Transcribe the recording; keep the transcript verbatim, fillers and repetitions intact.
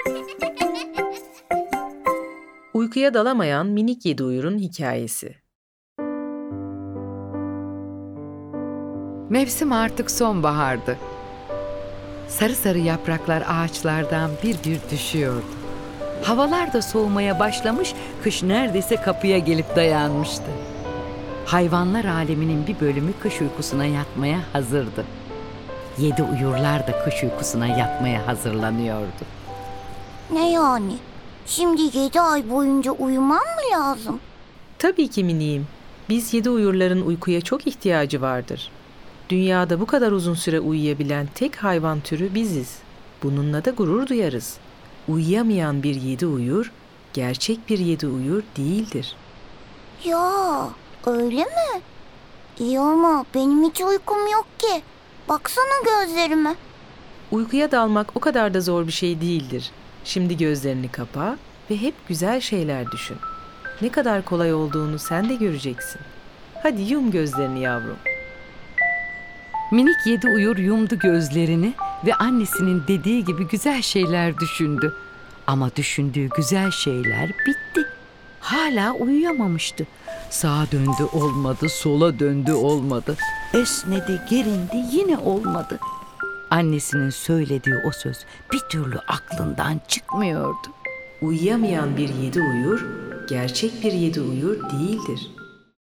Uykuya dalamayan minik yedi uyurun hikayesi. Mevsim artık sonbahardı. Sarı sarı yapraklar ağaçlardan bir bir düşüyordu. Havalar da soğumaya başlamış, kış neredeyse kapıya gelip dayanmıştı. Hayvanlar aleminin bir bölümü kış uykusuna yatmaya hazırdı. Yedi uyurlar da kış uykusuna yatmaya hazırlanıyordu. Ne yani? Şimdi yedi ay boyunca uyumam mı lazım? Tabii ki miniğim. Biz yedi uyurların uykuya çok ihtiyacı vardır. Dünyada bu kadar uzun süre uyuyabilen tek hayvan türü biziz. Bununla da gurur duyarız. Uyuyamayan bir yedi uyur, gerçek bir yedi uyur değildir. Ya öyle mi? İyi ama benim hiç uykum yok ki. Baksana gözlerime. Uykuya dalmak o kadar da zor bir şey değildir. Şimdi gözlerini kapa ve hep güzel şeyler düşün. Ne kadar kolay olduğunu sen de göreceksin. Hadi yum gözlerini yavrum. Minik yedi uyur yumdu gözlerini ve annesinin dediği gibi güzel şeyler düşündü. Ama düşündüğü güzel şeyler bitti. Hala uyuyamamıştı. Sağa döndü olmadı, sola döndü olmadı. Esnedi, gerindi yine olmadı. Annesinin söylediği o söz bir türlü aklından çıkmıyordu. Uyuyamayan bir yedi uyur, gerçek bir yedi uyur değildir.